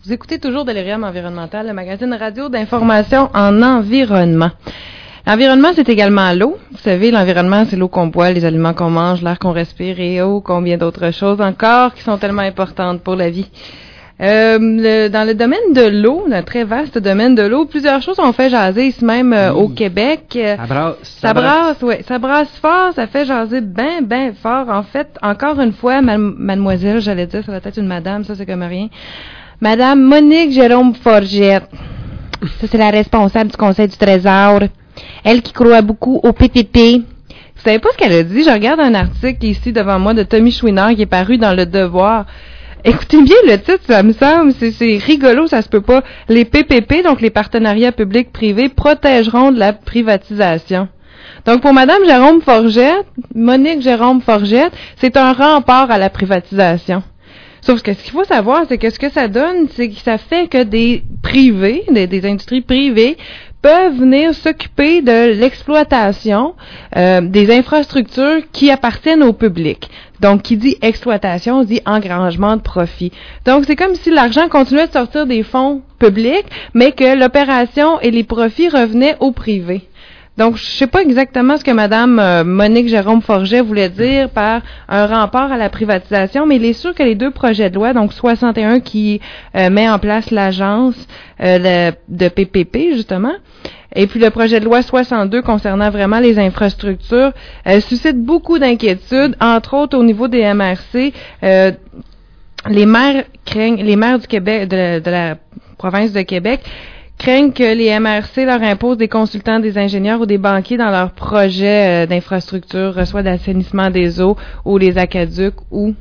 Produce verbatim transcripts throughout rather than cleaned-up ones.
Vous écoutez toujours Delirium Environnemental, le magazine radio d'information en environnement. L'environnement, c'est également l'eau. Vous savez, l'environnement, c'est l'eau qu'on boit, les aliments qu'on mange, l'air qu'on respire et oh, combien d'autres choses encore qui sont tellement importantes pour la vie. Euh, le, dans le domaine de l'eau, le très vaste domaine de l'eau, plusieurs choses ont fait jaser ici même euh, oui. au Québec. Ça brasse. Ça, ça brasse, brasse oui. Ça brasse fort, ça fait jaser bien, bien fort. En fait, encore une fois, ma- mademoiselle, j'allais dire, ça va être une madame, ça c'est comme rien. Madame Monique Jérôme Forgette. Ça, c'est la responsable du Conseil du Trésor. Elle qui croit beaucoup au P P P. Vous savez pas ce qu'elle a dit? Je regarde un article ici devant moi de Tommy Chouinard qui est paru dans Le Devoir. Écoutez bien le titre, ça me semble, c'est, c'est rigolo, ça se peut pas. Les P P P, donc les partenariats publics-privés, protégeront de la privatisation. Donc pour Madame Jérôme Forgette, Monique Jérôme Forgette, c'est un rempart à la privatisation. Sauf que ce qu'il faut savoir, c'est que ce que ça donne, c'est que ça fait que des privés, des, des industries privées, peuvent venir s'occuper de l'exploitation euh, des infrastructures qui appartiennent au public. Donc, qui dit exploitation, dit engrangement de profit. Donc, c'est comme si l'argent continuait de sortir des fonds publics, mais que l'opération et les profits revenaient au privé. Donc, je sais pas exactement ce que Madame euh, Monique Jérôme Forget voulait dire par un rempart à la privatisation, mais il est sûr que les deux projets de loi, donc soixante et un qui euh, met en place l'agence euh, le, de P P P, justement, et puis le projet de loi soixante-deux concernant vraiment les infrastructures, euh, suscite beaucoup d'inquiétudes, entre autres au niveau des M R C. Euh, les maires craignent, les maires du Québec, de, de la province de Québec, craignent que les M R C leur imposent des consultants, des ingénieurs ou des banquiers dans leurs projets euh, d'infrastructure, soit d'assainissement des eaux ou les aqueducs ou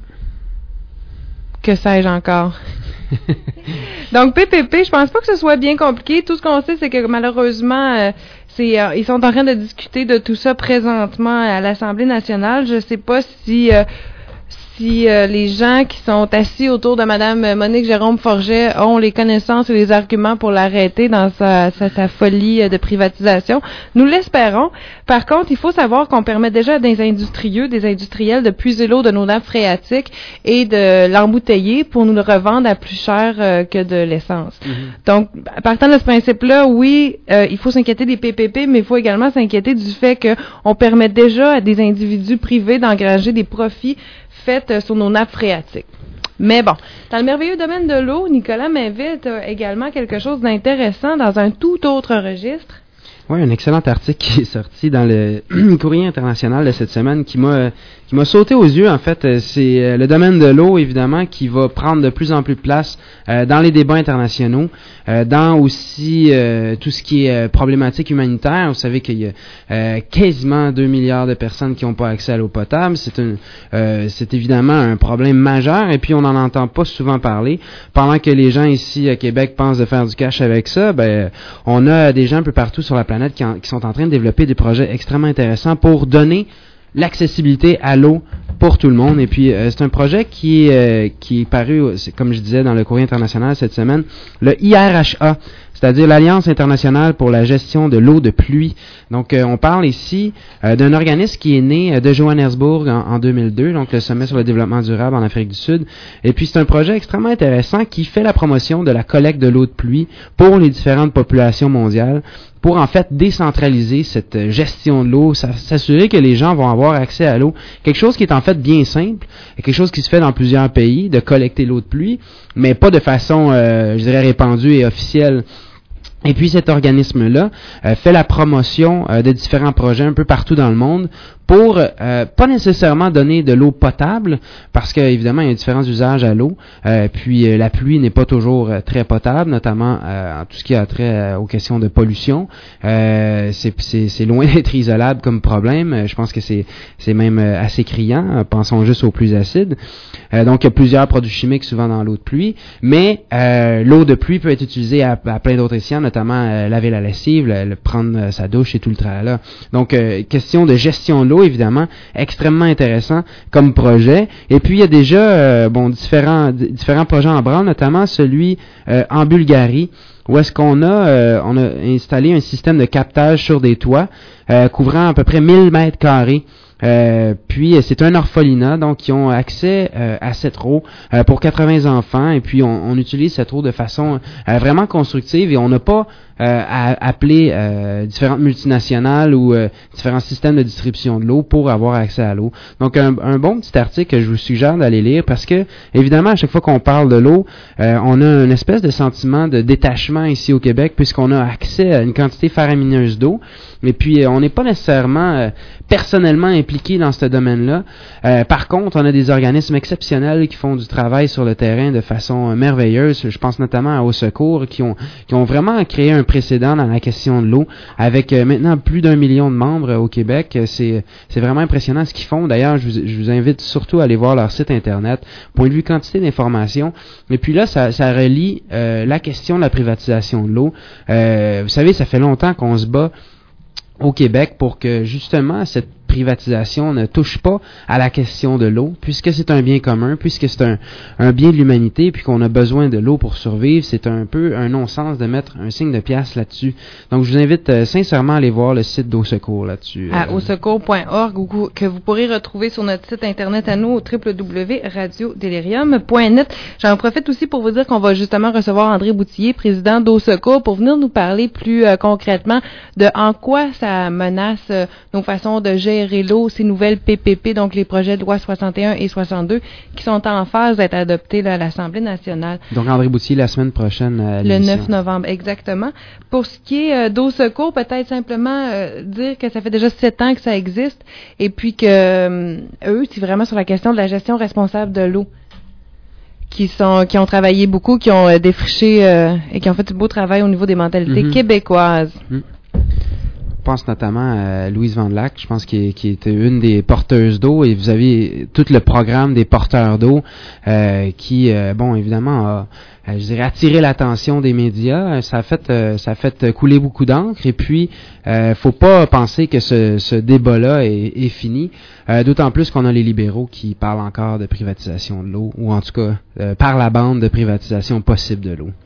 que sais-je encore. Donc P P P, je pense pas que ce soit bien compliqué. Tout ce qu'on sait, c'est que malheureusement, euh, c'est euh, ils sont en train de discuter de tout ça présentement à l'Assemblée nationale. Je sais pas si euh, si euh, les gens qui sont assis autour de Madame Monique Jérôme Forget ont les connaissances et les arguments pour l'arrêter dans sa, sa, sa folie de privatisation. Nous l'espérons. Par contre, il faut savoir qu'on permet déjà à des industrieux, des industriels de puiser l'eau de nos nappes phréatiques et de l'embouteiller pour nous le revendre à plus cher euh, que de l'essence. Mm-hmm. Donc, partant de ce principe-là, oui, euh, il faut s'inquiéter des P P P, mais il faut également s'inquiéter du fait qu'on permet déjà à des individus privés d'engranger des profits faites sur nos nappes phréatiques. Mais bon, dans le merveilleux domaine de l'eau, Nicolas m'invite également quelque chose d'intéressant dans un tout autre registre. Oui, un excellent article qui est sorti dans le Courrier international de cette semaine qui m'a qui m'a sauté aux yeux. En fait, c'est le domaine de l'eau, évidemment, qui va prendre de plus en plus de place euh, dans les débats internationaux, euh, dans aussi euh, tout ce qui est euh, problématique humanitaire. Vous savez qu'il y a euh, quasiment deux milliards de personnes qui n'ont pas accès à l'eau potable. C'est un, euh, c'est évidemment un problème majeur et puis on n'en entend pas souvent parler. Pendant que les gens ici à Québec pensent de faire du cash avec ça, ben on a des gens un peu partout sur la planète qui, en, qui sont en train de développer des projets extrêmement intéressants pour donner l'accessibilité à l'eau pour tout le monde. Et puis, euh, c'est un projet qui est, euh, qui est paru, comme je disais, dans le Courrier international cette semaine, le I R H A, c'est-à-dire l'Alliance internationale pour la gestion de l'eau de pluie. Donc, euh, on parle ici euh, d'un organisme qui est né euh, de Johannesburg en, en deux mille deux, donc le sommet sur le développement durable en Afrique du Sud. Et puis, c'est un projet extrêmement intéressant qui fait la promotion de la collecte de l'eau de pluie pour les différentes populations mondiales, pour en fait décentraliser cette gestion de l'eau, s'assurer que les gens vont avoir accès à l'eau. Quelque chose qui est en fait bien simple, quelque chose qui se fait dans plusieurs pays, de collecter l'eau de pluie, mais pas de façon, euh, je dirais, répandue et officielle. Et puis cet organisme-là euh, fait la promotion euh, de différents projets un peu partout dans le monde pour euh, pas nécessairement donner de l'eau potable, parce qu'évidemment, il y a différents usages à l'eau, euh, puis euh, la pluie n'est pas toujours euh, très potable, notamment euh, en tout ce qui a trait euh, aux questions de pollution. Euh, c'est, c'est, c'est loin d'être isolable comme problème. Euh, je pense que c'est, c'est même euh, assez criant. Euh, pensons juste aux plus acides. Euh, donc, il y a plusieurs produits chimiques souvent dans l'eau de pluie, mais euh, l'eau de pluie peut être utilisée à, à plein d'autres escients, notamment euh, laver la lessive, le, le prendre euh, sa douche et tout le tralala. Donc, euh, question de gestion de l'eau, évidemment, extrêmement intéressant comme projet. Et puis, il y a déjà euh, bon différents d- différents projets en branle, notamment celui euh, en Bulgarie, où est-ce qu'on a euh, on a installé un système de captage sur des toits euh, couvrant à peu près mille mètres carrés Euh, puis c'est un orphelinat, donc ils ont accès euh, à cette eau euh, pour quatre-vingts enfants, et puis on, on utilise cette eau de façon euh, vraiment constructive, et on n'a pas euh, à appeler euh, différentes multinationales ou euh, différents systèmes de distribution de l'eau pour avoir accès à l'eau. Donc un, un bon petit article que je vous suggère d'aller lire, parce que évidemment à chaque fois qu'on parle de l'eau, euh, on a une espèce de sentiment de détachement ici au Québec, puisqu'on a accès à une quantité faramineuse d'eau, et puis euh, on n'est pas nécessairement euh, personnellement impliqué dans ce domaine-là. Euh, par contre, on a des organismes exceptionnels qui font du travail sur le terrain de façon euh, merveilleuse. Je pense notamment à Au Secours, qui ont qui ont vraiment créé un précédent dans la question de l'eau, avec euh, maintenant plus d'un million de membres euh, au Québec. C'est c'est vraiment impressionnant ce qu'ils font. D'ailleurs, je vous, je vous invite surtout à aller voir leur site internet. Point de vue quantité d'informations. Et puis là, ça, ça relie euh, la question de la privatisation de l'eau. Euh, vous savez, ça fait longtemps qu'on se bat au Québec pour que justement cette privatisation ne touche pas à la question de l'eau, puisque c'est un bien commun, puisque c'est un, un bien de l'humanité, puis qu'on a besoin de l'eau pour survivre. C'est un peu un non-sens de mettre un signe de pièce là-dessus. Donc, je vous invite euh, sincèrement à aller voir le site d'Au Secours là-dessus. À euh, au secours point org, ou que vous pourrez retrouver sur notre site internet à nous au w w w point radio delirium point net. J'en profite aussi pour vous dire qu'on va justement recevoir André Boutillier, président d'Au Secours, pour venir nous parler plus euh, concrètement de en quoi ça menace euh, nos façons de gérer l'eau, ces nouvelles P P P, donc les projets de loi soixante et un et soixante-deux, qui sont en phase d'être adoptés là, à l'Assemblée nationale. Donc, André Boutillier, la semaine prochaine à le neuf novembre, exactement. Pour ce qui est euh, d'Au Secours, peut-être simplement euh, dire que ça fait déjà sept ans que ça existe, et puis que euh, eux, c'est vraiment sur la question de la gestion responsable de l'eau, qui sont qui ont travaillé beaucoup, qui ont euh, défriché euh, et qui ont fait du beau travail au niveau des mentalités mm-hmm. québécoises. Mm. Je pense notamment à Louise Vandelac, je pense qui, qui était une des porteuses d'eau, et vous avez tout le programme des porteurs d'eau euh, qui, euh, bon, évidemment, a, euh, je dirais, attiré l'attention des médias. Ça a fait, euh, ça a fait couler beaucoup d'encre, et puis, euh, faut pas penser que ce, ce débat-là est, est fini, euh, d'autant plus qu'on a les libéraux qui parlent encore de privatisation de l'eau, ou en tout cas, euh, par la bande de privatisation possible de l'eau.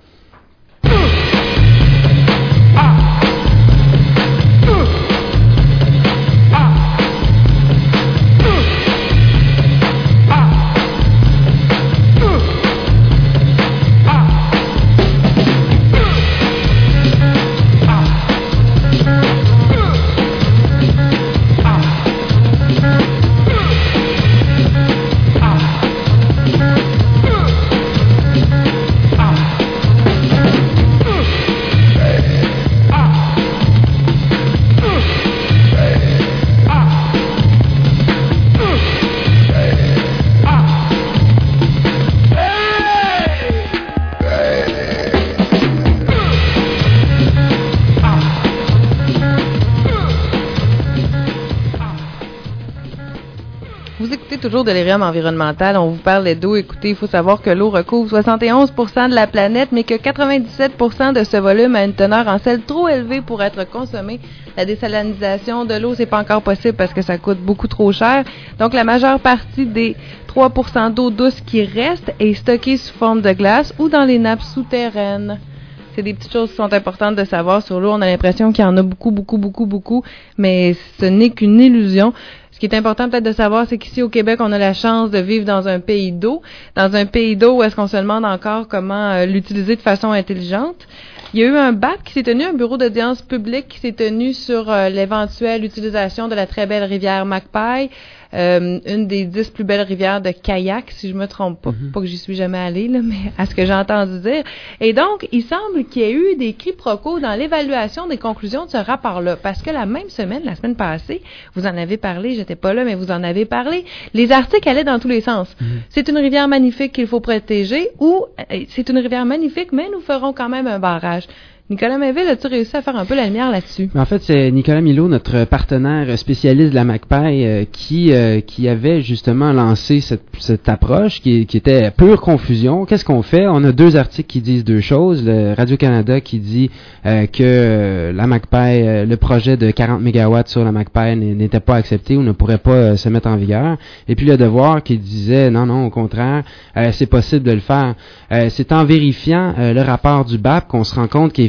Toujours Delirium environnemental, on vous parle d'eau. Écoutez, il faut savoir que l'eau recouvre soixante et onze pour cent de la planète, mais que quatre-vingt-dix-sept pour cent de ce volume a une teneur en sel trop élevée pour être consommée. La désalinisation de l'eau, c'est pas encore possible parce que ça coûte beaucoup trop cher. Donc, la majeure partie des trois pour cent d'eau douce qui reste est stockée sous forme de glace ou dans les nappes souterraines. C'est des petites choses qui sont importantes de savoir sur l'eau. On a l'impression qu'il y en a beaucoup, beaucoup, beaucoup, beaucoup, mais ce n'est qu'une illusion. Ce qui est important peut-être de savoir, c'est qu'ici au Québec, on a la chance de vivre dans un pays d'eau. Dans un pays d'eau où est-ce qu'on se demande encore comment euh, l'utiliser de façon intelligente. Il y a eu un B A P qui s'est tenu, un bureau d'audience publique qui s'est tenu sur euh, l'éventuelle utilisation de la très belle rivière Macpaie, euh, une des dix plus belles rivières de kayak, si je me trompe pas. Mm-hmm. Pas que j'y suis jamais allée, là, mais à ce que j'ai entendu dire. Et donc, il semble qu'il y ait eu des quiproquos dans l'évaluation des conclusions de ce rapport-là. Parce que la même semaine, la semaine passée, vous en avez parlé, j'étais pas là, mais vous en avez parlé, les articles allaient dans tous les sens. Mm-hmm. C'est une rivière magnifique qu'il faut protéger, ou euh, c'est une rivière magnifique, mais nous ferons quand même un barrage. Nicolas Mainville, as-tu réussi à faire un peu la lumière là-dessus? En fait, c'est Nicolas Milot, notre partenaire spécialiste de la Macpaie, euh, qui euh, qui avait justement lancé cette, cette approche qui, qui était pure confusion. Qu'est-ce qu'on fait? On a deux articles qui disent deux choses. Le Radio-Canada qui dit euh, que euh, la Macpaie, euh, le projet de quarante mégawatts sur la Macpaie n'était pas accepté ou ne pourrait pas euh, se mettre en vigueur. Et puis le Devoir qui disait non, non, au contraire, euh, c'est possible de le faire. Euh, c'est en vérifiant euh, le rapport du B A P qu'on se rend compte qu'effectivement,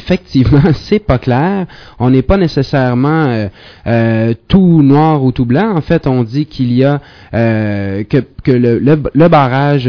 effectivement, c'est pas clair. On n'est pas nécessairement euh, euh, tout noir ou tout blanc. En fait, on dit qu'il y a euh, que, que le, le, le barrage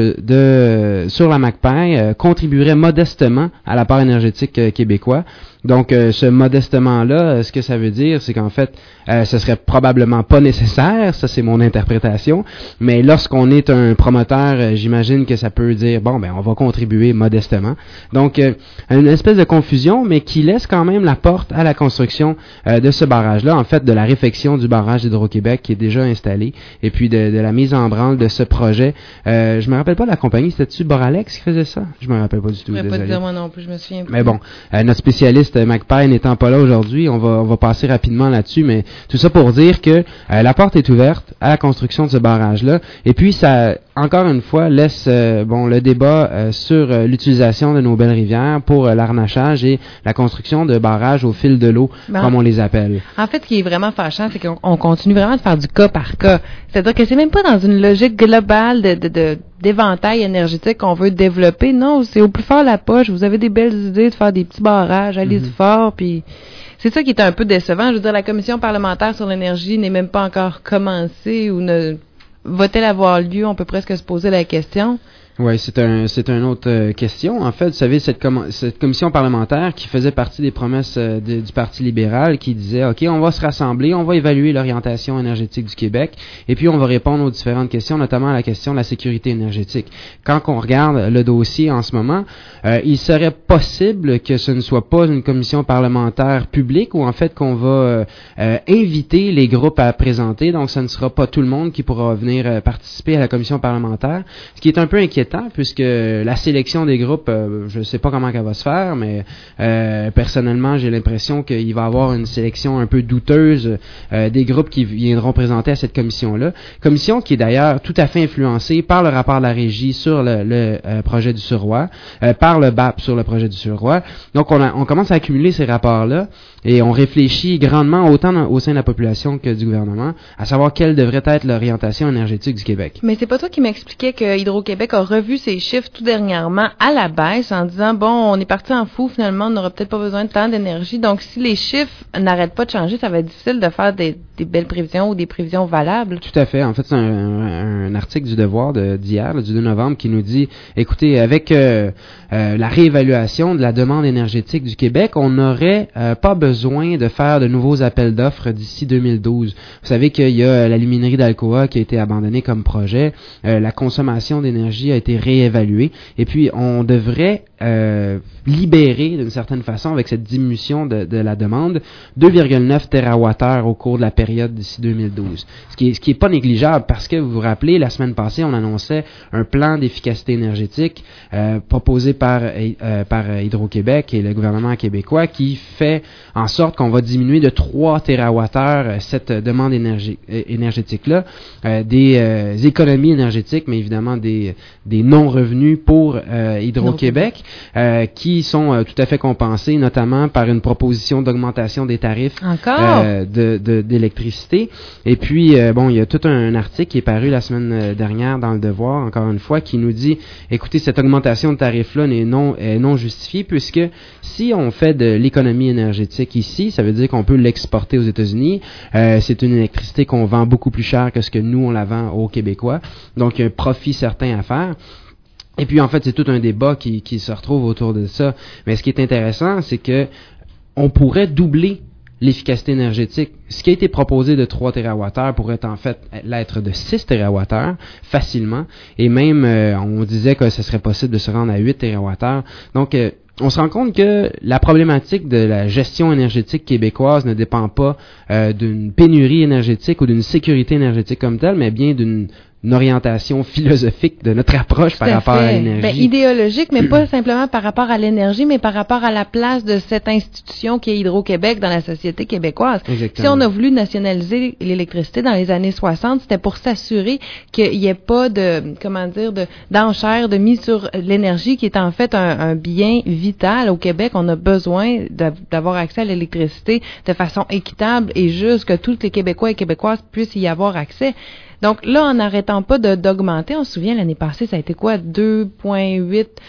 de sur la McPaye euh, contribuerait modestement à l'apport énergétique euh, québécois. Donc, euh, ce modestement-là, ce que ça veut dire, c'est qu'en fait, euh, ce serait probablement pas nécessaire, ça c'est mon interprétation, mais lorsqu'on est un promoteur, euh, j'imagine que ça peut dire, bon, ben on va contribuer modestement. Donc, euh, une espèce de confusion, mais qui laisse quand même la porte à la construction euh, de ce barrage-là, en fait, de la réfection du barrage d'Hydro-Québec qui est déjà installé, et puis de, de la mise en branle de ce projet. Euh, je me rappelle pas de la compagnie, c'était-tu Boralex qui faisait ça? Je me rappelle pas du tout, je désolé. Je pourrais pas te dire moi non plus, je me souviens plus. Mais bon, euh, notre spécialiste McPaye n'étant pas là aujourd'hui, on va on va passer rapidement là-dessus, mais tout ça pour dire que euh, la porte est ouverte à la construction de ce barrage-là, et puis ça, encore une fois, laisse euh, bon le débat euh, sur euh, l'utilisation de nos belles rivières pour euh, l'arnachage et la construction de barrages au fil de l'eau, ben, comme on les appelle. En fait, ce qui est vraiment fâchant, c'est qu'on on continue vraiment de faire du cas par cas. C'est-à-dire que c'est même pas dans une logique globale de, de, de d'éventail énergétique qu'on veut développer. Non, c'est au plus fort la poche. Vous avez des belles idées de faire des petits barrages, allez-y mm-hmm. fort, puis c'est ça qui est un peu décevant. Je veux dire, la commission parlementaire sur l'énergie n'est même pas encore commencée ou ne va-t-elle avoir lieu? On peut presque se poser la question. Oui, c'est un c'est une autre euh, question. En fait, vous savez, cette, com- cette commission parlementaire qui faisait partie des promesses euh, de, du Parti libéral, qui disait, OK, on va se rassembler, on va évaluer l'orientation énergétique du Québec, et puis on va répondre aux différentes questions, notamment à la question de la sécurité énergétique. Quand on regarde le dossier en ce moment, euh, il serait possible que ce ne soit pas une commission parlementaire publique, ou en fait qu'on va euh, euh, inviter les groupes à présenter, donc ce ne sera pas tout le monde qui pourra venir euh, participer à la commission parlementaire, ce qui est un peu inquiétant, puisque la sélection des groupes, euh, je ne sais pas comment elle va se faire, mais euh, personnellement, j'ai l'impression qu'il va y avoir une sélection un peu douteuse euh, des groupes qui viendront présenter à cette commission-là. Commission qui est d'ailleurs tout à fait influencée par le rapport de la Régie sur le, le euh, projet du Surroi, euh, par le B A P sur le projet du Surroi. Donc, on, a, on commence à accumuler ces rapports-là et on réfléchit grandement autant dans, au sein de la population que du gouvernement à savoir quelle devrait être l'orientation énergétique du Québec. Mais c'est pas toi qui m'expliquais que Hydro-Québec a revu ses chiffres tout dernièrement à la baisse en disant, bon, on est parti en fou, finalement, on n'aura peut-être pas besoin de tant d'énergie. Donc, si les chiffres n'arrêtent pas de changer, ça va être difficile de faire des, des belles prévisions ou des prévisions valables. Tout à fait. En fait, c'est un, un, un article du Devoir de, d'hier, là, du deux novembre, qui nous dit, écoutez, avec euh, euh, la réévaluation de la demande énergétique du Québec, on n'aurait euh, pas besoin de faire de nouveaux appels d'offres d'ici deux mille douze. Vous savez qu'il y a la luminerie d'Alcoa qui a été abandonnée comme projet. Euh, la consommation d'énergie a été réévaluée. Et puis, on devrait euh, libérer, d'une certaine façon, avec cette diminution de, de la demande, deux virgule neuf térawattheures au cours de la période d'ici deux mille douze. Ce qui est, ce qui est pas négligeable, parce que vous vous rappelez, la semaine passée, on annonçait un plan d'efficacité énergétique euh, proposé par, euh, par Hydro-Québec et le gouvernement québécois qui fait en sorte qu'on va diminuer de trois térawattheures cette demande énergie, énergétique-là, euh, des euh, économies énergétiques, mais évidemment des, des non-revenus pour euh, Hydro-Québec, euh, qui sont euh, tout à fait compensés, notamment par une proposition d'augmentation des tarifs euh, de, de, d'électricité. Et puis, euh, bon, il y a tout un, un article qui est paru la semaine dernière dans Le Devoir, encore une fois, qui nous dit, écoutez, cette augmentation de tarifs-là n'est non, est non justifiée, puisque si on fait de l'économie énergétique ici, ça veut dire qu'on peut l'exporter aux États-Unis. Euh, c'est une électricité qu'on vend beaucoup plus cher que ce que nous, on la vend aux Québécois. Donc, il y a un profit certain à faire. Et puis, en fait, c'est tout un débat qui, qui se retrouve autour de ça. Mais ce qui est intéressant, c'est que on pourrait doubler l'efficacité énergétique. Ce qui a été proposé de trois térawattheures pourrait en fait l'être de six térawattheures facilement. Et même, euh, on disait que ce serait possible de se rendre à huit térawattheures. Donc, euh, on se rend compte que la problématique de la gestion énergétique québécoise ne dépend pas euh, d'une pénurie énergétique ou d'une sécurité énergétique comme telle, mais bien d'une une orientation philosophique de notre approche Tout par à rapport fait. à l'énergie. Ben, idéologique, mais pas simplement par rapport à l'énergie, mais par rapport à la place de cette institution qui est Hydro-Québec dans la société québécoise. Exactement. Si on a voulu nationaliser l'électricité dans les années soixante, c'était pour s'assurer qu'il n'y ait pas de, comment dire, de, d'enchères, de mise sur l'énergie qui est en fait un, un bien vital. Au Québec, on a besoin de, d'avoir accès à l'électricité de façon équitable et juste, que tous les Québécois et Québécoises puissent y avoir accès. Donc là, en n'arrêtant pas de, d'augmenter, on se souvient, l'année passée, ça a été quoi? deux virgule huit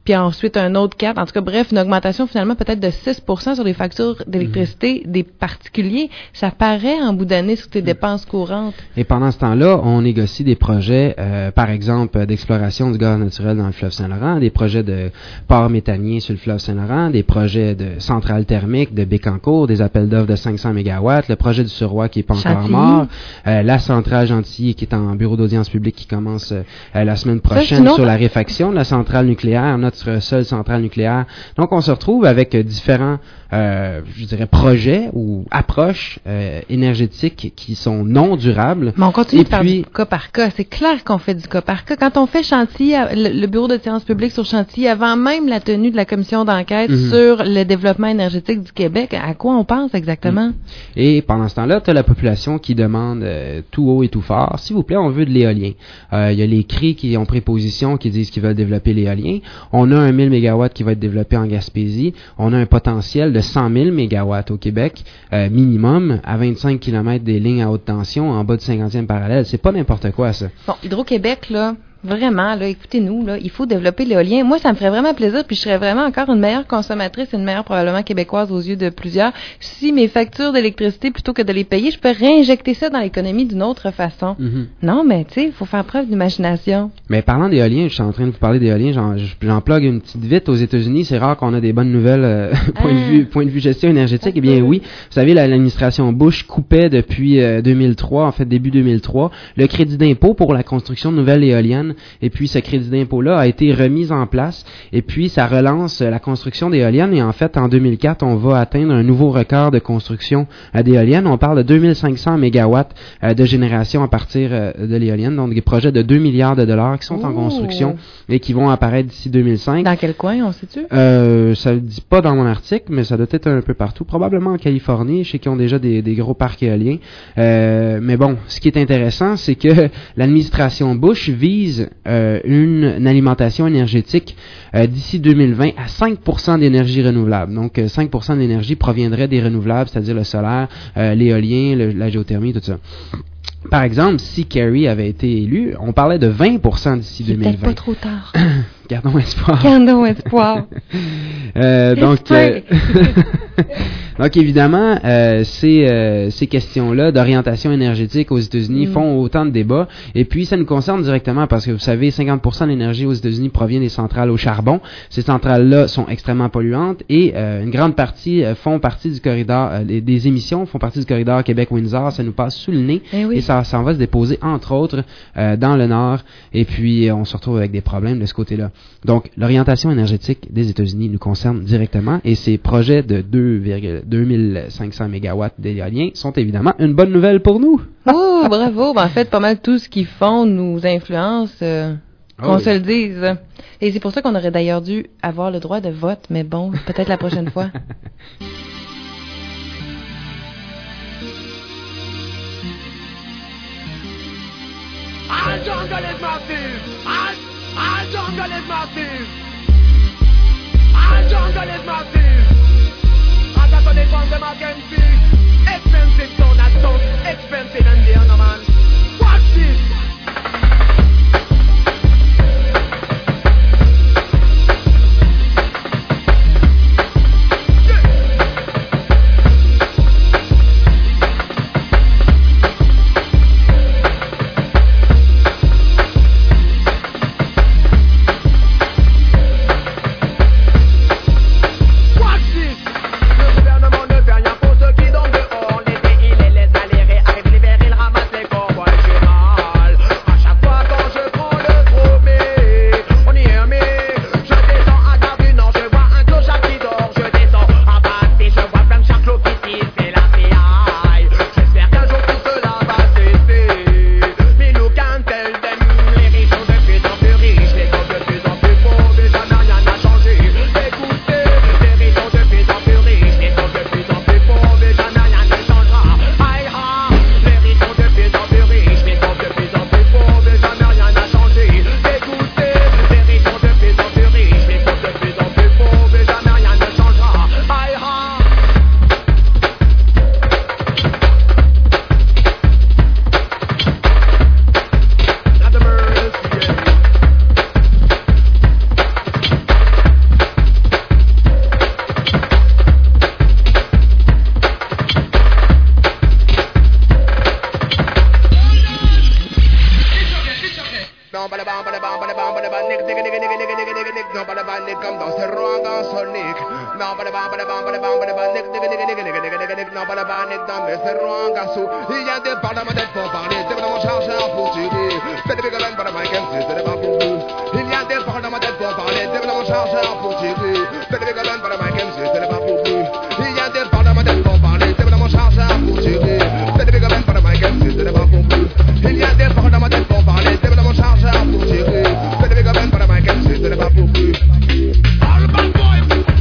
puis ensuite un autre quatre. En tout cas, bref, une augmentation finalement peut-être de six pour cent sur les factures d'électricité mmh. des particuliers. Ça paraît en bout d'année sur tes mmh. dépenses courantes. Et pendant ce temps-là, on négocie des projets, euh, par exemple, d'exploration du gaz naturel dans le fleuve Saint-Laurent, des projets de port méthanier sur le fleuve Saint-Laurent, des projets de centrales thermiques de Bécancour, des appels d'offres de cinq cents mégawatts, le projet du Suroît qui est pas encore Chantilly. mort, euh, la centrale Gentilly qui est en bureau d'audience publique qui commence euh, la semaine prochaine Ça, sur la réfaction de la centrale nucléaire, notre seule centrale nucléaire. Donc, on se retrouve avec euh, différents, euh, je dirais, projets ou approches euh, énergétiques qui sont non durables. Mais on continue Et de faire puis, du cas par cas. C'est clair qu'on fait du cas par cas. Quand on fait Chantilly, le, le bureau d'audience publique sur Chantilly, avant même la tenue de la commission d'enquête mm-hmm. sur le développement énergétique du Québec, à quoi on pense exactement? Mm. Et pendant ce temps-là, tu as la population qui demande euh, tout haut et tout fort, s'il vous plaît, on veut de l'éolien. Il euh, y a les C R I qui ont pris position, qui disent qu'ils veulent développer l'éolien. On a un mille mégawatts qui va être développé en Gaspésie. On a un potentiel de cent mille mégawatts au Québec, euh, minimum, à vingt-cinq kilomètres des lignes à haute tension, en bas du cinquantième parallèle. C'est pas n'importe quoi, ça. Bon, Hydro-Québec, là, vraiment, là, écoutez-nous, là, il faut développer l'éolien. Moi, ça me ferait vraiment plaisir, puis je serais vraiment encore une meilleure consommatrice, une meilleure probablement québécoise aux yeux de plusieurs. Si mes factures d'électricité, plutôt que de les payer, je peux réinjecter ça dans l'économie d'une autre façon. Mm-hmm. Non, mais tu sais, il faut faire preuve d'imagination. Mais parlant d'éolien, je suis en train de vous parler d'éolien, j'en, j'en plug une petite vite. Aux États-Unis, c'est rare qu'on a des bonnes nouvelles euh, point, ah. de vue, point de vue gestion énergétique. Eh bien oui, vous savez, la, l'administration Bush coupait depuis euh, deux mille trois, en fait début deux mille trois, le crédit d'impôt pour la construction de nouvelles éoliennes. Et puis, ce crédit d'impôt-là a été remis en place. Et puis, ça relance la construction d'éoliennes. Et en fait, en deux mille quatre, on va atteindre un nouveau record de construction euh, d'éoliennes. On parle de deux mille cinq cents mégawatts euh, de génération à partir euh, de l'éolienne. Donc, des projets de deux milliards de dollars qui sont Ouh. en construction et qui vont apparaître d'ici deux mille cinq. Dans quel coin, on sait-tu? Euh, ça ne le dit pas dans mon article, mais ça doit être un peu partout. Probablement en Californie. Je sais qu'ils ont déjà des, des gros parcs éoliens. Euh, mais bon, ce qui est intéressant, c'est que l'administration Bush vise euh, une, une alimentation énergétique euh, d'ici deux mille vingt à cinq pour cent d'énergie renouvelable. Donc, euh, cinq pour cent de l'énergie proviendrait des renouvelables, c'est-à-dire le solaire, euh, l'éolien, le, la géothermie, tout ça. Par exemple, si Kerry avait été élu, on parlait de vingt pour cent d'ici deux mille vingt. C'est peut-être pas trop tard. Gardons espoir. Gardons espoir. euh, donc, euh, donc, évidemment, euh, ces, euh, ces questions-là d'orientation énergétique aux États-Unis mm. font autant de débats. Et puis, ça nous concerne directement parce que, vous savez, cinquante pour cent de l'énergie aux États-Unis provient des centrales au charbon. Ces centrales-là sont extrêmement polluantes et euh, une grande partie euh, font partie du corridor, euh, des, des émissions font partie du corridor Québec-Windsor. Ça nous passe sous le nez et, oui. et ça, ça en va se déposer, entre autres, euh, dans le nord. Et puis, on se retrouve avec des problèmes de ce côté-là. Donc, l'orientation énergétique des États-Unis nous concerne directement et ces projets de deux mille cinq cents mégawatts d'éolien sont évidemment une bonne nouvelle pour nous. Oh, bravo! Ben, en fait, pas mal tout ce qu'ils font nous influence, euh, oh, qu'on oui. se le dise. Et c'est pour ça qu'on aurait d'ailleurs dû avoir le droit de vote, mais bon, peut-être la prochaine fois. Al jungle is massive! Al, Al jungle is massive! Al jungle is massive! I got on it from them against me. Expensive sound and sound, expensive and dear no man. Watch this! Monique. Non, pas de ban, pas de ban, pas de ban, pas de ban, nick, nick, nick, nick, nick, nick, nick, nick, non, pas de ban, nick, non, mais c'est Rouen Gassou. Il y a des balles dans ma tête pour parler, c'est vraiment chargeur pour tirer. Fais des big guns, pas de Mike M C, c'est pas pour vous. Il y a des balles dans ma tête pour parler, c'est vraiment chargeur pour tirer. Fais des big guns, pas de Mike M C, c'est pas pour vous. Il y a des balles dans ma tête pour parler, c'est vraiment chargeur pour tirer. Fais des big guns, pas de Mike M C, c'est pas pour vous. Il y a des balles dans ma tête pour parler, c'est vraiment chargeur pour tirer. Fais des big guns, pas de Mike M C, c'est pas pour vous. All bad boys.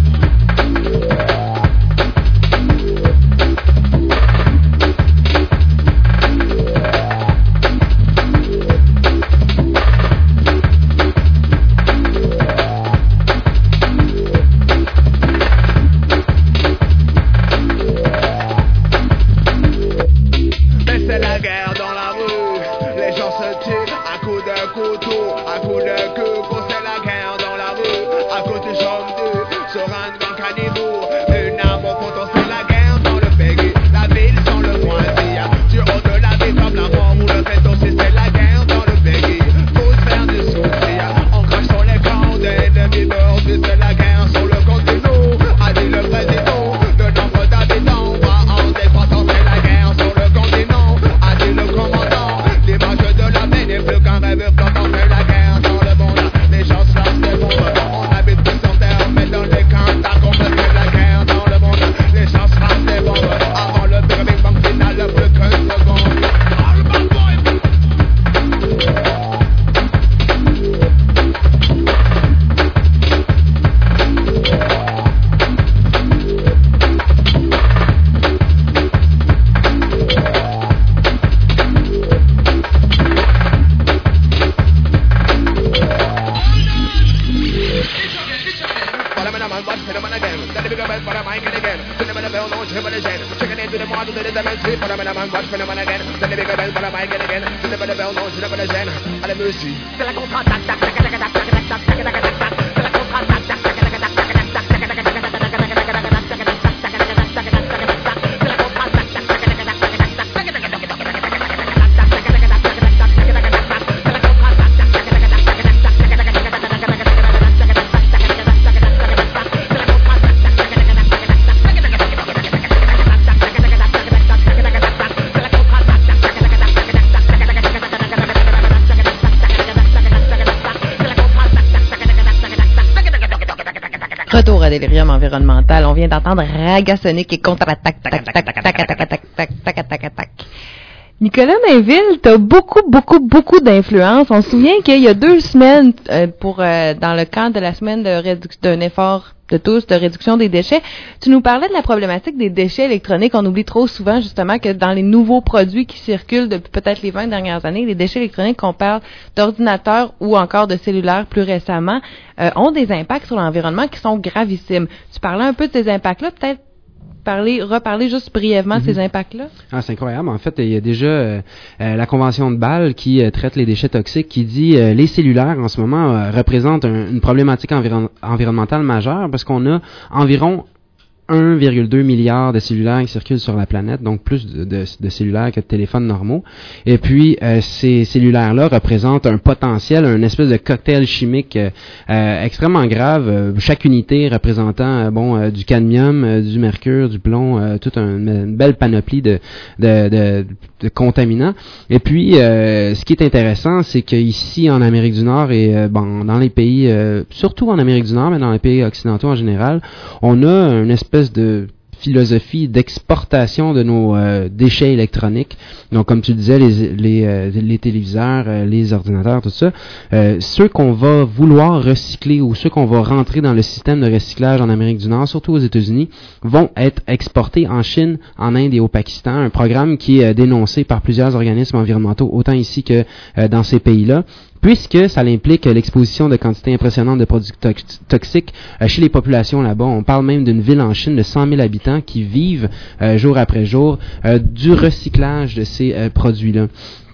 Retour à Delirium environnemental. On vient d'entendre Ragasonic et contre-attaque, tac, tac, tac, tac, tac, tac, tac, tac, tac, tac. Nicolas Mainville, t'as beaucoup, beaucoup, beaucoup d'influence. On se souvient qu'il y a deux semaines, euh, pour euh, dans le cadre de la semaine de réduc- d'un effort de tous de réduction des déchets, tu nous parlais de la problématique des déchets électroniques. On oublie trop souvent justement que dans les nouveaux produits qui circulent depuis peut-être les vingt dernières années, les déchets électroniques, qu'on parle d'ordinateurs ou encore de cellulaires plus récemment, euh, ont des impacts sur l'environnement qui sont gravissimes. Tu parlais un peu de ces impacts-là, peut-être parler, reparler juste brièvement de mm-hmm. ces impacts-là? Ah, c'est incroyable. En fait, il y a déjà euh, euh, la Convention de Bâle qui euh, traite les déchets toxiques, qui dit euh, les cellulaires, en ce moment, euh, représentent un, une problématique environ- environnementale majeure parce qu'on a environ un virgule deux milliard de cellulaires qui circulent sur la planète, donc plus de, de, de cellulaires que de téléphones normaux. Et puis, euh, ces cellulaires-là représentent un potentiel, un espèce de cocktail chimique euh, euh, extrêmement grave. Euh, chaque unité représentant euh, bon euh, du cadmium, euh, du mercure, du plomb, euh, toute un, une belle panoplie de, de, de, de contaminants. Et puis, euh, ce qui est intéressant, c'est qu'ici, en Amérique du Nord et euh, bon, dans les pays, euh, surtout en Amérique du Nord, mais dans les pays occidentaux en général, on a une espèce de philosophie d'exportation de nos euh, déchets électroniques. Donc, comme tu disais, les, les, euh, les téléviseurs, euh, les ordinateurs, tout ça, euh, ceux qu'on va vouloir recycler ou ceux qu'on va rentrer dans le système de recyclage en Amérique du Nord, surtout aux États-Unis, vont être exportés en Chine, en Inde et au Pakistan. Un programme qui est euh, dénoncé par plusieurs organismes environnementaux, autant ici que euh, dans ces pays-là, puisque ça implique l'exposition de quantités impressionnantes de produits to- toxiques euh, chez les populations là-bas. On parle même d'une ville en Chine de cent mille habitants qui vivent euh, jour après jour euh, du recyclage de ces euh, produits-là.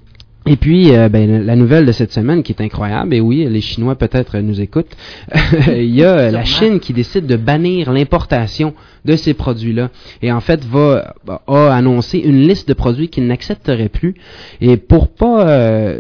Et puis, euh, ben, la nouvelle de cette semaine qui est incroyable, et oui, les Chinois peut-être nous écoutent, il y a euh, la Chine qui décide de bannir l'importation de ces produits-là. Et en fait, va a annoncé une liste de produits qu'ils n'accepteraient plus. Et pour pas... Euh,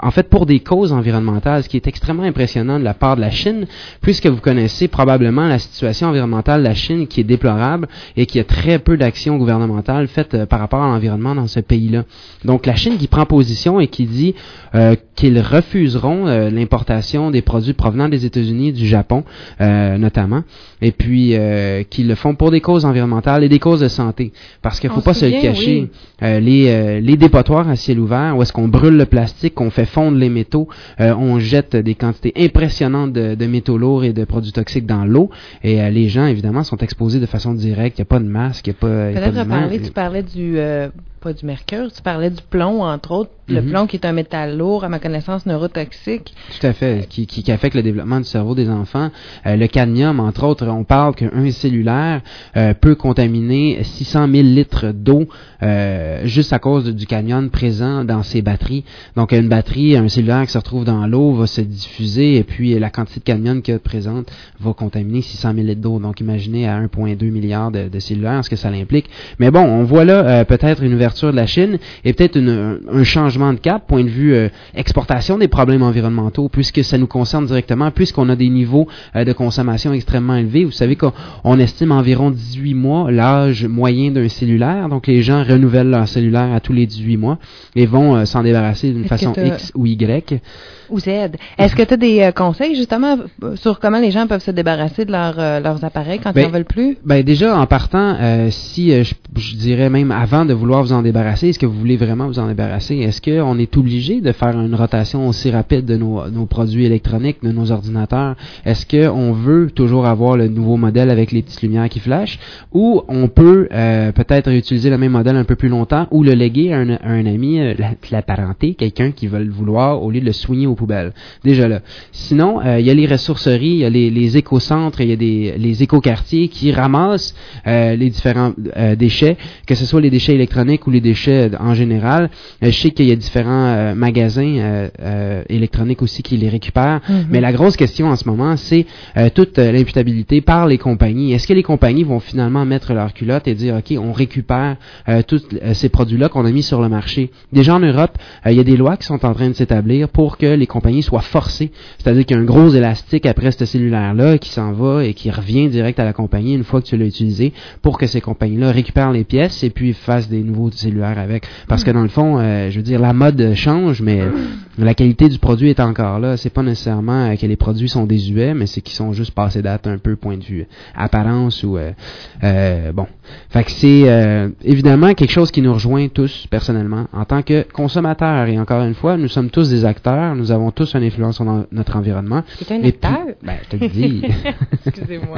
en fait, pour des causes environnementales, ce qui est extrêmement impressionnant de la part de la Chine, puisque vous connaissez probablement la situation environnementale de la Chine qui est déplorable et qui a très peu d'actions gouvernementales faites euh, par rapport à l'environnement dans ce pays-là. Donc, la Chine qui prend position et qui dit euh, qu'ils refuseront euh, l'importation des produits provenant des États-Unis, du Japon, euh, notamment, et puis euh, qu'ils le font pour des causes environnementales et des causes de santé. Parce qu'il ne faut On pas se se le souvient, cacher. oui. Euh, les, euh, les dépotoirs à ciel ouvert, où est-ce qu'on brûle le plastique, qu'on fait fondre les métaux, euh, on jette des quantités impressionnantes de, de métaux lourds et de produits toxiques dans l'eau, et euh, les gens, évidemment, sont exposés de façon directe. Il n'y a pas de masque, il n'y a pas, il y a pas Peut-être de parler, main. tu parlais du, euh, pas du mercure, tu parlais du plomb, entre autres. Le Mhm. plomb qui est un métal lourd, à ma connaissance, neurotoxique. Tout à fait, qui, qui, qui affecte le développement du cerveau des enfants. Euh, le cadmium, entre autres, on parle qu'un cellulaire euh, peut contaminer six cent mille litres d'eau euh, juste à cause du cadmium présent dans ses batteries. Donc, une batterie, un cellulaire qui se retrouve dans l'eau va se diffuser et puis la quantité de cadmium qu'il y a présente va contaminer six cent mille litres d'eau. Donc, imaginez à un virgule deux milliard de, de cellulaires ce que ça implique. Mais bon, on voit là euh, peut-être une ouverture de la Chine et peut-être une, un, un changement de cap, point de vue euh, exportation des problèmes environnementaux, puisque ça nous concerne directement, puisqu'on a des niveaux euh, de consommation extrêmement élevés. Vous savez qu'on on estime environ dix-huit mois l'âge moyen d'un cellulaire, donc les gens renouvellent leur cellulaire à tous les dix-huit mois et vont euh, s'en débarrasser d'une Est-ce façon que t'as- X ou Y. Ou Z. Est-ce que tu as des euh, conseils, justement, euh, sur comment les gens peuvent se débarrasser de leur, euh, leurs appareils quand Ben, ils n'en veulent plus? Ben déjà, en partant, euh, si euh, je, je dirais même avant de vouloir vous en débarrasser, est-ce que vous voulez vraiment vous en débarrasser? Est-ce qu'on est obligé de faire une rotation aussi rapide de nos, nos produits électroniques, de nos ordinateurs? Est-ce qu'on veut toujours avoir le nouveau modèle avec les petites lumières qui flashent? Ou on peut euh, peut-être utiliser le même modèle un peu plus longtemps ou le léguer à un, à un ami, euh, la, la parenté, quelqu'un qui veut le vouloir au lieu de le soigner aux poubelles? Déjà là. Sinon, euh, il y a les ressourceries, il y a les, les éco-centres, il y a des, les éco-quartiers qui ramassent euh, les différents euh, déchets, que ce soit les déchets électroniques ou les déchets en général. Euh, je sais qu'il y a différents euh, magasins euh, euh, électroniques aussi qui les récupèrent. Mm-hmm. Mais la grosse question en ce moment, c'est euh, toute euh, l'imputabilité par les compagnies. Est-ce que les compagnies vont finalement mettre leur culotte et dire, OK, on récupère euh, tous euh, ces produits-là qu'on a mis sur le marché? Déjà en Europe, euh, il y a des lois qui sont en train de s'établir pour que les compagnies soient forcées. C'est-à-dire qu'il y a un gros élastique après ce cellulaire-là qui s'en va et qui revient direct à la compagnie une fois que tu l'as utilisé pour que ces compagnies-là récupèrent les pièces et puis fassent des nouveaux cellulaires avec. Parce que dans le fond, euh, je veux dire, la mode change, mais la qualité du produit est encore là. C'est pas nécessairement euh, que les produits sont désuets, mais c'est qu'ils sont juste passés date un peu, point de vue apparence ou... Euh, euh, bon. Fait que c'est euh, évidemment quelque chose qui nous rejoint tous, personnellement, en tant que consommateurs. Et encore une fois, nous sommes tous des acteurs, nous avons tous une influence sur no- notre environnement. C'est un Et acteur? puis, ben, je te le dis. Excusez-moi.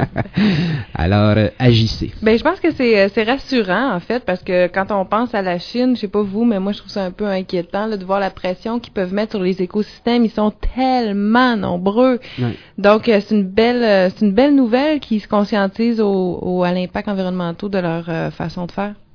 Alors, euh, agissez. Ben, je pense que c'est euh, c'est rassurant, en fait, parce que quand on pense à la Chine, je sais pas vous, mais moi, je trouve ça un peu inquiétant là, de voir la pression qu'ils peuvent mettre sur les écosystèmes. Ils sont tellement nombreux. Ouais. Donc, euh, c'est une belle euh, c'est une belle nouvelle qu'ils se conscientisent au, au, à l'impact environnemental de leur euh, façon de faire.